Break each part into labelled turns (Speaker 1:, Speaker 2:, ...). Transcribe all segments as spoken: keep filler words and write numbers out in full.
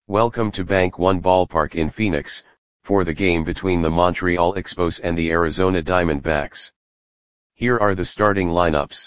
Speaker 1: Welcome to Bank One Ballpark in Phoenix, for the game between the Montreal Expos and the Arizona Diamondbacks. Here are the starting lineups.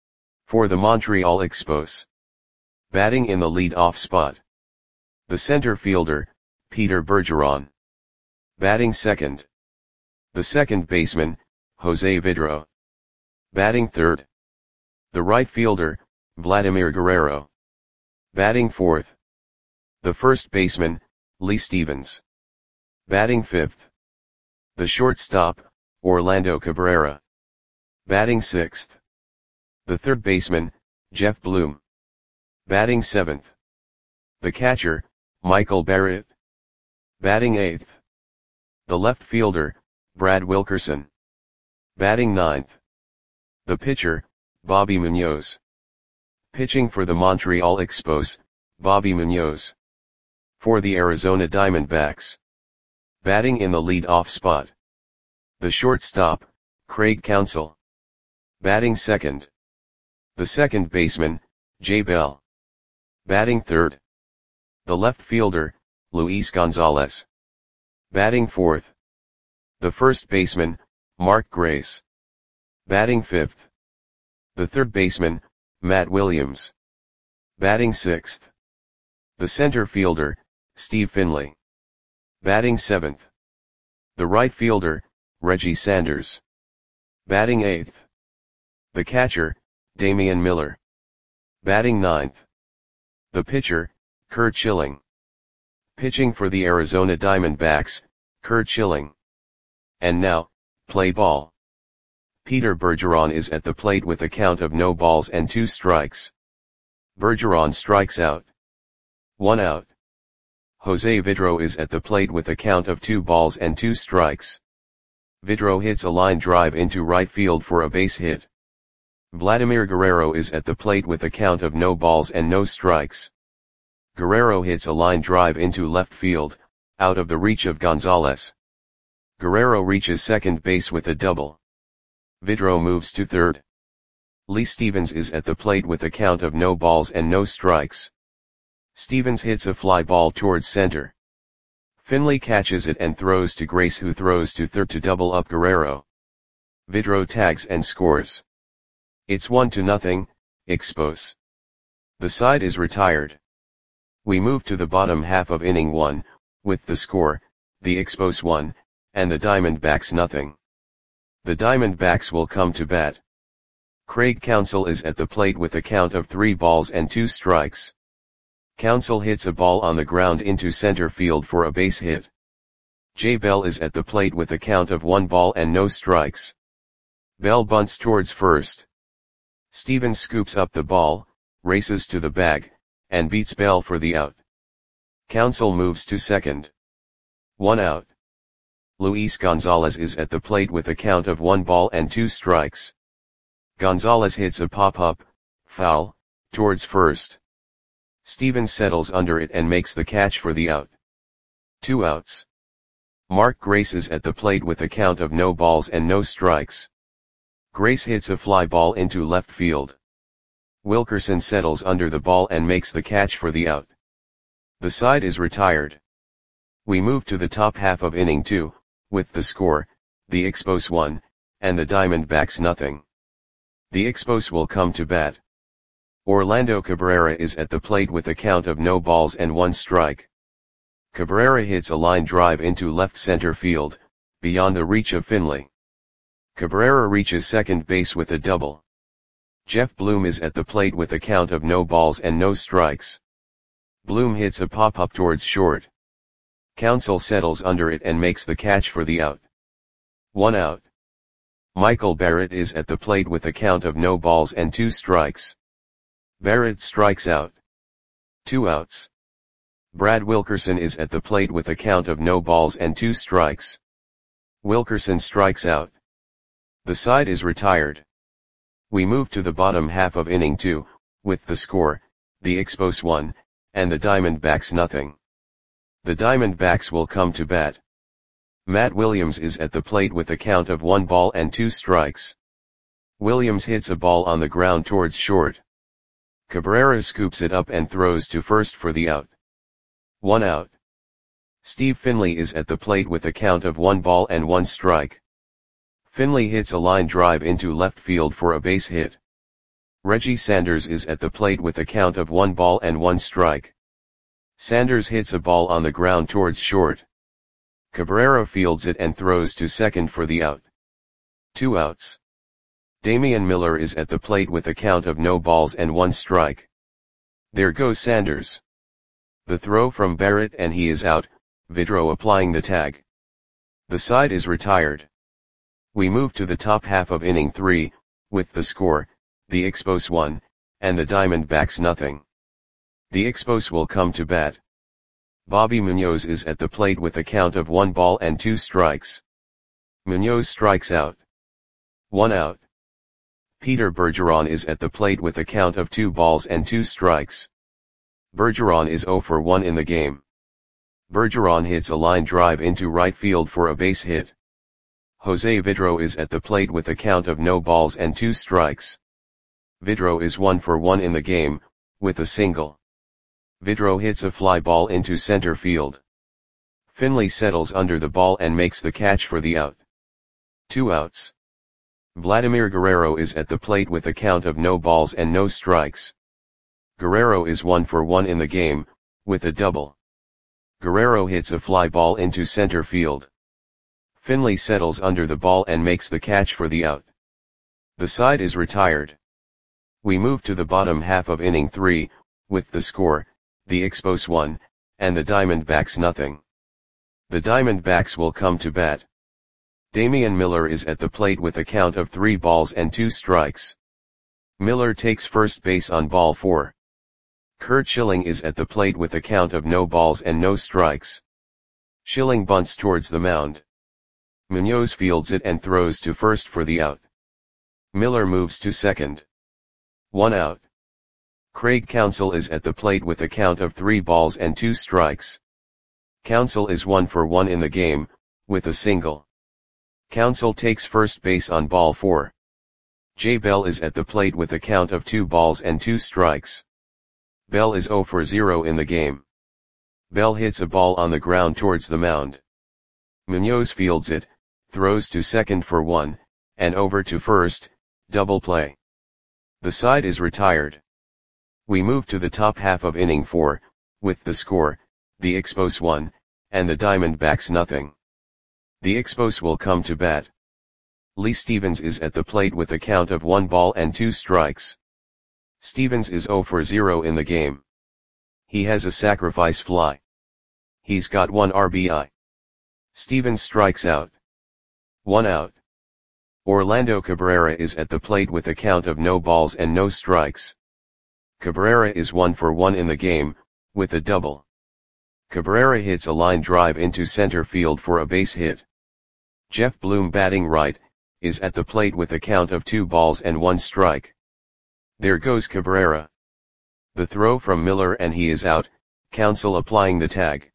Speaker 1: For the Montreal Expos. Batting in the lead-off spot. The center fielder, Peter Bergeron. Batting second. The second baseman, Jose Vidro. Batting third. The right fielder, Vladimir Guerrero. Batting fourth. The first baseman, Lee Stevens. Batting fifth. The shortstop, Orlando Cabrera. Batting sixth. The third baseman, Jeff Bloom. Batting seventh. The catcher, Michael Barrett. Batting eighth. The left fielder, Brad Wilkerson. Batting ninth. The pitcher, Bobby Munoz. Pitching for the Montreal Expos, Bobby Munoz. For the Arizona Diamondbacks. Batting in the lead-off spot. The shortstop, Craig Counsell. Batting second. The second baseman, Jay Bell. Batting third. The left fielder, Luis Gonzalez. Batting fourth. The first baseman, Mark Grace. Batting fifth. The third baseman, Matt Williams. Batting sixth. The center fielder, Steve Finley. Batting seventh. The right fielder, Reggie Sanders. Batting eighth. The catcher, Damian Miller. Batting ninth. The pitcher, Curt Schilling. Pitching for the Arizona Diamondbacks, Curt Schilling. And now, play ball. Peter Bergeron is at the plate with a count of no balls and two strikes. Bergeron strikes out. One out. Jose Vidro is at the plate with a count of two balls and two strikes. Vidro hits a line drive into right field for a base hit. Vladimir Guerrero is at the plate with a count of no balls and no strikes. Guerrero hits a line drive into left field, out of the reach of Gonzalez. Guerrero reaches second base with a double. Vidro moves to third. Lee Stevens is at the plate with a count of no balls and no strikes. Stevens hits a fly ball towards center. Finley catches it and throws to Grace, who throws to third to double up Guerrero. Vidro tags and scores. It's one to nothing, Expos. The side is retired. We move to the bottom half of inning one, with the score, the Expos one, and the Diamondbacks nothing. The Diamondbacks will come to bat. Craig Counsell is at the plate with a count of three balls and two strikes. Counsell hits a ball on the ground into center field for a base hit. Jay Bell is at the plate with a count of one ball and no strikes. Bell bunts towards first. Stevens scoops up the ball, races to the bag, and beats Bell for the out. Counsell moves to second. One out. Luis Gonzalez is at the plate with a count of one ball and two strikes. Gonzalez hits a pop-up, foul, towards first. Stevens settles under it and makes the catch for the out. Two outs. Mark Grace is at the plate with a count of no balls and no strikes. Grace hits a fly ball into left field. Wilkerson settles under the ball and makes the catch for the out. The side is retired. We move to the top half of inning two, with the score, the Expos one, and the Diamondbacks nothing. The Expos will come to bat. Orlando Cabrera is at the plate with a count of no balls and one strike. Cabrera hits a line drive into left center field, beyond the reach of Finley. Cabrera reaches second base with a double. Jeff Bloom is at the plate with a count of no balls and no strikes. Bloom hits a pop-up towards short. Counsell settles under it and makes the catch for the out. One out. Michael Barrett is at the plate with a count of no balls and two strikes. Barrett strikes out. Two outs. Brad Wilkerson is at the plate with a count of no balls and two strikes. Wilkerson strikes out. The side is retired. We move to the bottom half of inning two, with the score, the Expos one, and the Diamondbacks nothing. The Diamondbacks will come to bat. Matt Williams is at the plate with a count of one ball and two strikes. Williams hits a ball on the ground towards short. Cabrera scoops it up and throws to first for the out. One out. Steve Finley is at the plate with a count of one ball and one strike. Finley hits a line drive into left field for a base hit. Reggie Sanders is at the plate with a count of one ball and one strike. Sanders hits a ball on the ground towards short. Cabrera fields it and throws to second for the out. Two outs. Damian Miller is at the plate with a count of no balls and one strike. There goes Sanders. The throw from Barrett and he is out, Vidro applying the tag. The side is retired. We move to the top half of inning three, with the score, the Expos one, and the Diamondbacks nothing. The Expos will come to bat. Bobby Munoz is at the plate with a count of one ball and two strikes. Munoz strikes out. One out. Peter Bergeron is at the plate with a count of two balls and two strikes. Bergeron is zero for one in the game. Bergeron hits a line drive into right field for a base hit. Jose Vidro is at the plate with a count of no balls and two strikes. Vidro is one for one in the game, with a single. Vidro hits a fly ball into center field. Finley settles under the ball and makes the catch for the out. Two outs. Vladimir Guerrero is at the plate with a count of no balls and no strikes. Guerrero is one for one in the game, with a double. Guerrero hits a fly ball into center field. Finley settles under the ball and makes the catch for the out. The side is retired. We move to the bottom half of inning three, with the score, the Expos one, and the Diamondbacks nothing. The Diamondbacks will come to bat. Damian Miller is at the plate with a count of three balls and two strikes. Miller takes first base on ball four. Curt Schilling is at the plate with a count of no balls and no strikes. Schilling bunts towards the mound. Munoz fields it and throws to first for the out. Miller moves to second. One out. Craig Counsell is at the plate with a count of three balls and two strikes. Counsell is one for one in the game, with a single. Counsell takes first base on ball four. Jay Bell is at the plate with a count of two balls and two strikes. Bell is zero for zero in the game. Bell hits a ball on the ground towards the mound. Munoz fields it, throws to second for one, and over to first, double play. The side is retired. We move to the top half of inning four, with the score, the Expos one, and the Diamondbacks nothing. The Expos will come to bat. Lee Stevens is at the plate with a count of one ball and two strikes. Stevens is zero for zero in the game. He has a sacrifice fly. He's got one R B I. Stevens strikes out. One out. Orlando Cabrera is at the plate with a count of no balls and no strikes. Cabrera is one for one in the game, with a double. Cabrera hits a line drive into center field for a base hit. Jeff Bloom, batting right, is at the plate with a count of two balls and one strike. There goes Cabrera. The throw from Miller and he is out, Counsell applying the tag.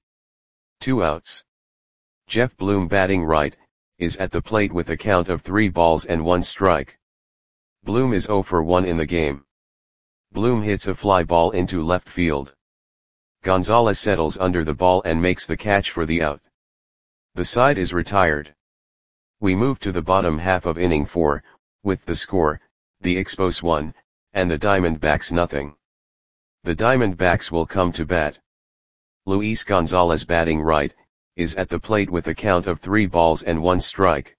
Speaker 1: Two outs. Jeff Bloom, batting right, is at the plate with a count of three balls and one strike. Bloom is zero for one in the game. Bloom hits a fly ball into left field. Gonzalez settles under the ball and makes the catch for the out. The side is retired. We move to the bottom half of inning four, with the score, the Expos one, and the Diamondbacks nothing. The Diamondbacks will come to bat. Luis Gonzalez, batting right, is at the plate with a count of three balls and one strike.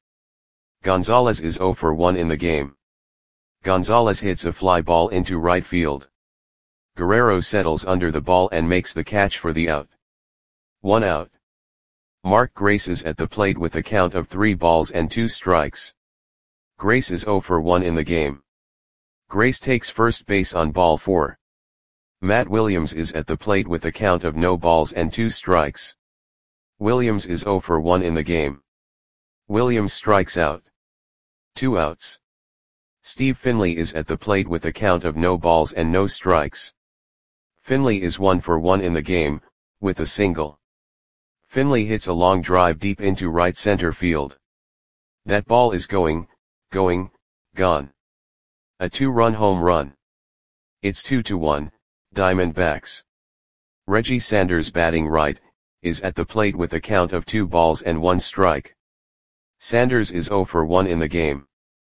Speaker 1: Gonzalez is zero for one in the game. Gonzalez hits a fly ball into right field. Guerrero settles under the ball and makes the catch for the out. One out. Mark Grace is at the plate with a count of three balls and two strikes. Grace is zero for one in the game. Grace takes first base on ball four. Matt Williams is at the plate with a count of no balls and two strikes. Williams is zero for one in the game. Williams strikes out. Two outs. Steve Finley is at the plate with a count of no balls and no strikes. Finley is one for one in the game, with a single. Finley hits a long drive deep into right center field. That ball is going, going, gone. A two-run home run. It's two to one, Diamondbacks. Reggie Sanders, batting right, is at the plate with a count of two balls and one strike. Sanders is zero for one in the game.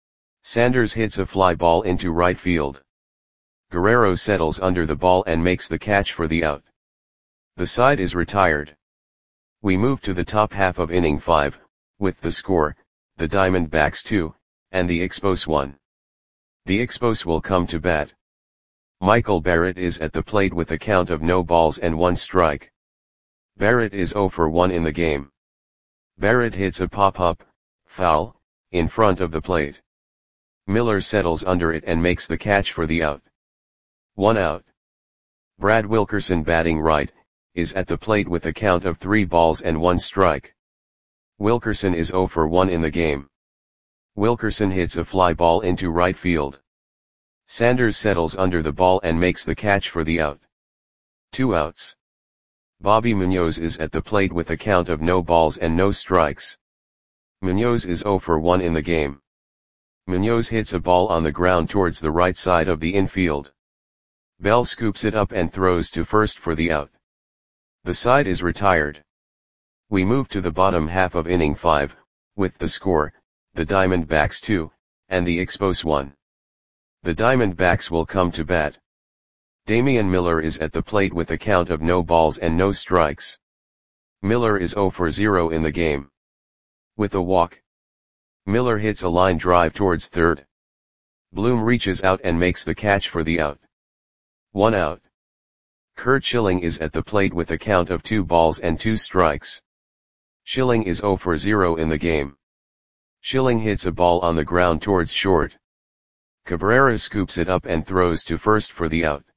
Speaker 1: Sanders hits a fly ball into right field. Guerrero settles under the ball and makes the catch for the out. The side is retired. We move to the top half of inning five, with the score, the Diamondbacks two, and the Expos one. The Expos will come to bat. Michael Barrett is at the plate with a count of no balls and one strike. Barrett is zero for one in the game. Barrett hits a pop-up, foul, in front of the plate. Miller settles under it and makes the catch for the out. One out. Brad Wilkerson, batting right, is at the plate with a count of three balls and one strike. Wilkerson is zero for one in the game. Wilkerson hits a fly ball into right field. Sanders settles under the ball and makes the catch for the out. Two outs. Bobby Munoz is at the plate with a count of no balls and no strikes. Munoz is zero for one in the game. Munoz hits a ball on the ground towards the right side of the infield. Bell scoops it up and throws to first for the out. The side is retired. We move to the bottom half of inning five, with the score, the Diamondbacks two, and the Expos one. The Diamondbacks will come to bat. Damian Miller is at the plate with a count of no balls and no strikes. Miller is zero for zero in the game. With a walk, Miller hits a line drive towards third. Bloom reaches out and makes the catch for the out. One out. Curt Schilling is at the plate with a count of two balls and two strikes. Schilling is zero for zero in the game. Schilling hits a ball on the ground towards short. Cabrera scoops it up and throws to first for the out.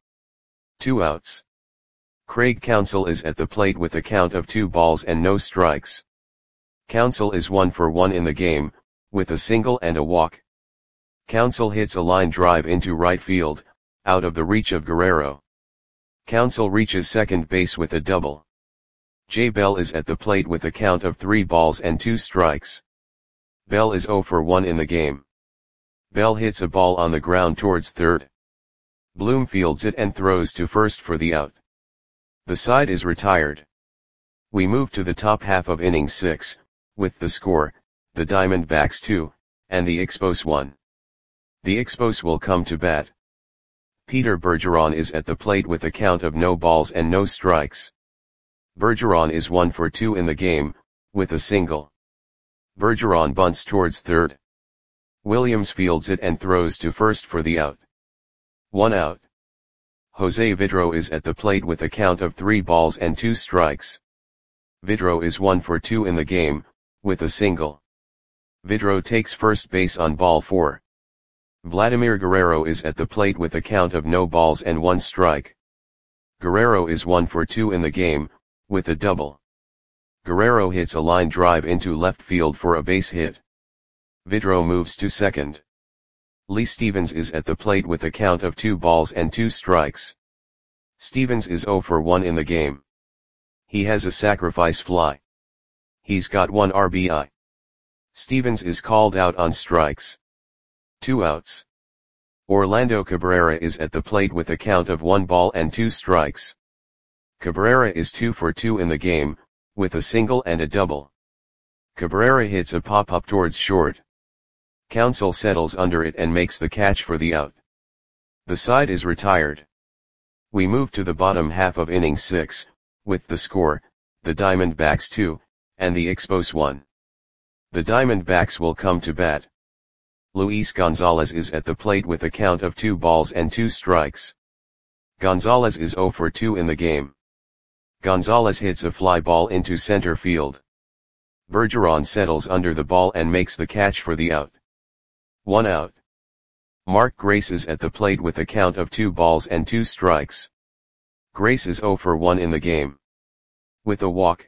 Speaker 1: Two outs. Craig Counsell is at the plate with a count of two balls and no strikes. Counsell is one for one in the game, with a single and a walk. Counsell hits a line drive into right field, out of the reach of Guerrero. Counsell reaches second base with a double. Jay Bell is at the plate with a count of three balls and two strikes. Bell is zero for one in the game. Bell hits a ball on the ground towards third. Bloom fields it and throws to first for the out. The side is retired. We move to the top half of inning six, with the score, the Diamondbacks two, and the Expos one. The Expos will come to bat. Peter Bergeron is at the plate with a count of no balls and no strikes. Bergeron is one for two in the game, with a single. Bergeron bunts towards third. Williams fields it and throws to first for the out. One out. Jose Vidro is at the plate with a count of three balls and two strikes. Vidro is one for two in the game, with a single. Vidro takes first base on ball four. Vladimir Guerrero is at the plate with a count of no balls and one strike. Guerrero is one for two in the game, with a double. Guerrero hits a line drive into left field for a base hit. Vidro moves to second. Lee Stevens is at the plate with a count of two balls and two strikes. Stevens is zero for one in the game. He has a sacrifice fly. He's got one R B I. Stevens is called out on strikes. Two outs. Orlando Cabrera is at the plate with a count of one ball and two strikes. Cabrera is two for two in the game, with a single and a double. Cabrera hits a pop-up towards short. Counsell settles under it and makes the catch for the out. The side is retired. We move to the bottom half of inning six, with the score, the Diamondbacks two, and the Expos one. The Diamondbacks will come to bat. Luis Gonzalez is at the plate with a count of two balls and two strikes. Gonzalez is zero for two in the game. Gonzalez hits a fly ball into center field. Bergeron settles under the ball and makes the catch for the out. One out. Mark Grace is at the plate with a count of two balls and two strikes. Grace is zero for one in the game. With a walk,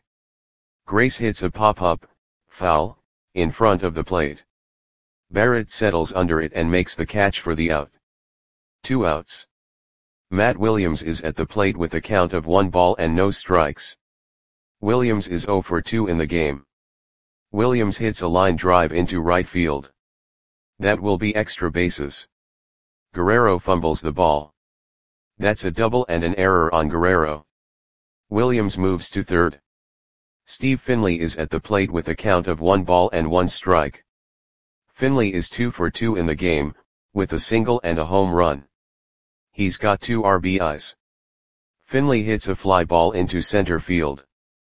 Speaker 1: Grace hits a pop-up, foul, in front of the plate. Barrett settles under it and makes the catch for the out. Two outs. Matt Williams is at the plate with a count of one ball and no strikes. Williams is zero for two in the game. Williams hits a line drive into right field. That will be extra bases. Guerrero fumbles the ball. That's a double and an error on Guerrero. Williams moves to third. Steve Finley is at the plate with a count of one ball and one strike. Finley is two for two in the game, with a single and a home run. He's got two R B Is. Finley hits a fly ball into center field.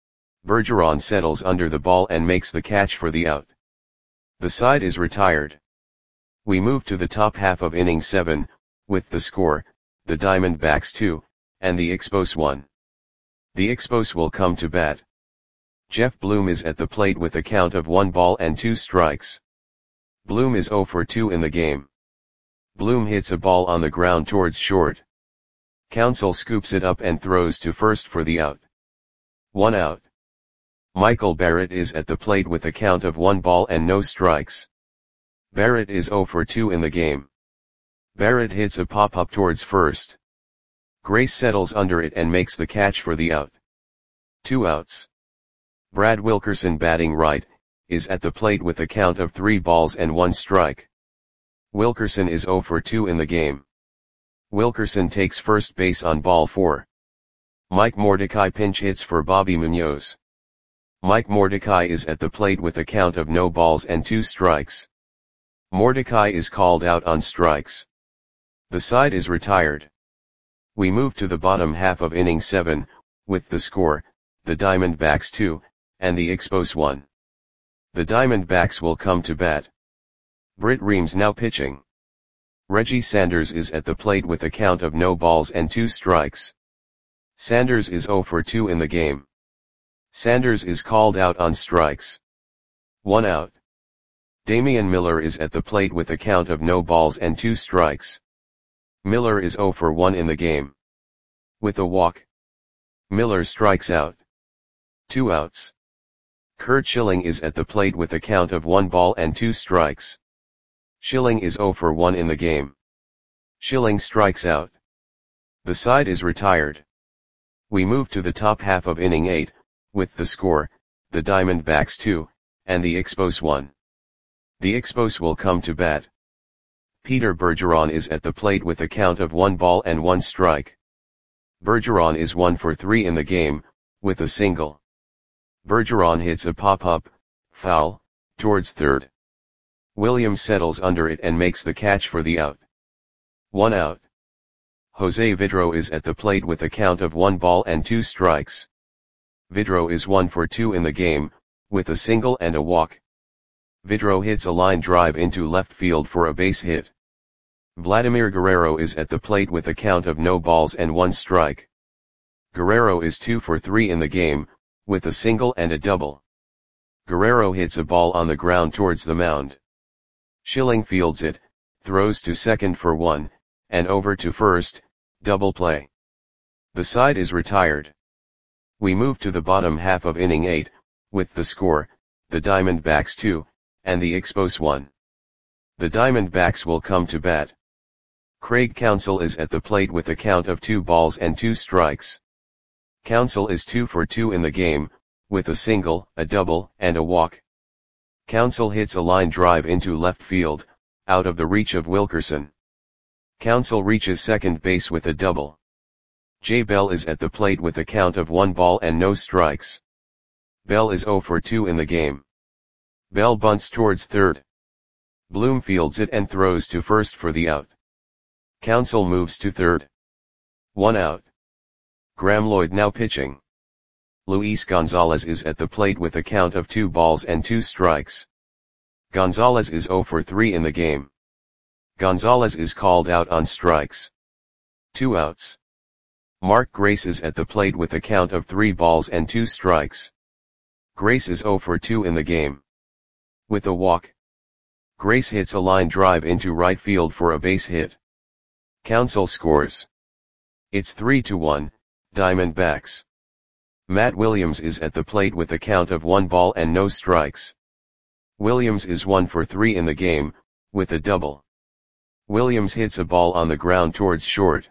Speaker 1: Bergeron settles under the ball and makes the catch for the out. The side is retired. We move to the top half of inning seven, with the score, the Diamondbacks two, and the Expos one. The Expos will come to bat. Jeff Bloom is at the plate with a count of one ball and two strikes. Bloom is zero for two in the game. Bloom hits a ball on the ground towards short. Counsell scoops it up and throws to first for the out. One out. Michael Barrett is at the plate with a count of one ball and no strikes. Barrett is zero for two in the game. Barrett hits a pop-up towards first. Grace settles under it and makes the catch for the out. Two outs. Brad Wilkerson, batting right, is at the plate with a count of three balls and one strike. Wilkerson is zero for two in the game. Wilkerson takes first base on ball four. Mike Mordecai pinch hits for Bobby Munoz. Mike Mordecai is at the plate with a count of no balls and two strikes. Mordecai is called out on strikes. The side is retired. We move to the bottom half of inning seven, with the score, the Diamondbacks two, and the Expos one. The Diamondbacks will come to bat. Britt Reams now pitching. Reggie Sanders is at the plate with a count of no balls and two strikes. Sanders is zero for two in the game. Sanders is called out on strikes. One out. Damian Miller is at the plate with a count of no balls and two strikes. Miller is zero for one in the game. With a walk. Miller strikes out. Two outs. Curt Schilling is at the plate with a count of one ball and two strikes. Schilling is zero for one in the game. Schilling strikes out. The side is retired. We move to the top half of inning eight, with the score, the Diamondbacks two, and the Expos one. The Expos will come to bat. Peter Bergeron is at the plate with a count of one ball and one strike. Bergeron is one for three in the game, with a single. Bergeron hits a pop-up, foul, towards third. Williams settles under it and makes the catch for the out. One out. Jose Vidro is at the plate with a count of one ball and two strikes. Vidro is one for two in the game, with a single and a walk. Vidro hits a line drive into left field for a base hit. Vladimir Guerrero is at the plate with a count of no balls and one strike. Guerrero is two for three in the game, with a single and a double. Guerrero hits a ball on the ground towards the mound. Schilling fields it, throws to second for one, and over to first, double play. The side is retired. We move to the bottom half of inning eight, with the score, the Diamondbacks two, and the Expos one. The Diamondbacks will come to bat. Craig Counsell is at the plate with a count of two balls and two strikes. Counsell is two for two in the game, with a single, a double, and a walk. Counsell hits a line drive into left field, out of the reach of Wilkerson. Counsell reaches second base with a double. Jay Bell is at the plate with a count of one ball and no strikes. Bell is zero for two in the game. Bell bunts towards third. Bloom fields it and throws to first for the out. Counsell moves to third. One out. Graeme Lloyd now pitching. Luis Gonzalez is at the plate with a count of two balls and two strikes. Gonzalez is zero for three in the game. Gonzalez is called out on strikes. Two outs. Mark Grace is at the plate with a count of three balls and two strikes. Grace is zero for two in the game. With a walk. Grace hits a line drive into right field for a base hit. Counsell scores. It's three to one, Diamondbacks. Matt Williams is at the plate with a count of one ball and no strikes. Williams is one for three in the game, with a double. Williams hits a ball on the ground towards short.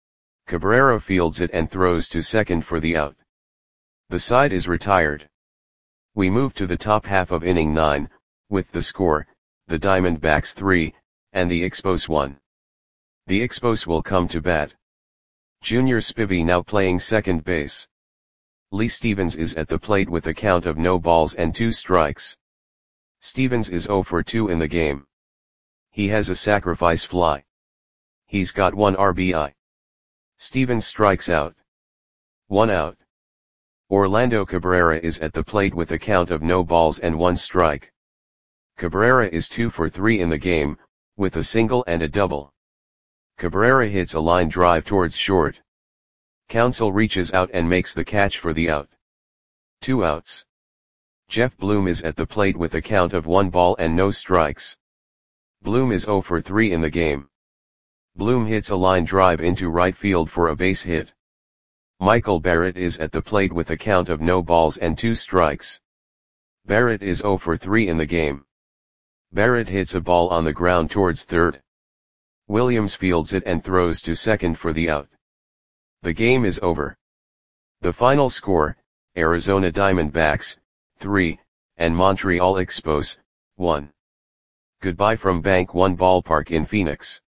Speaker 1: Cabrera fields it and throws to second for the out. The side is retired. We move to the top half of inning nine, with the score, the Diamondbacks three, and the Expos one. The Expos will come to bat. Junior Spivey now playing second base. Lee Stevens is at the plate with a count of no balls and two strikes. Stevens is zero for two in the game. He has a sacrifice fly. He's got one R B I. Stevens strikes out. One out. Orlando Cabrera is at the plate with a count of no balls and one strike. Cabrera is two for three in the game, with a single and a double. Cabrera hits a line drive towards short. Counsell reaches out and makes the catch for the out. Two outs. Jeff Bloom is at the plate with a count of one ball and no strikes. Bloom is zero for three in the game. Bloom hits a line drive into right field for a base hit. Michael Barrett is at the plate with a count of no balls and two strikes. Barrett is zero for three in the game. Barrett hits a ball on the ground towards third. Williams fields it and throws to second for the out. The game is over. The final score, Arizona Diamondbacks, three, and Montreal Expos, one. Goodbye from Bank One Ballpark in Phoenix.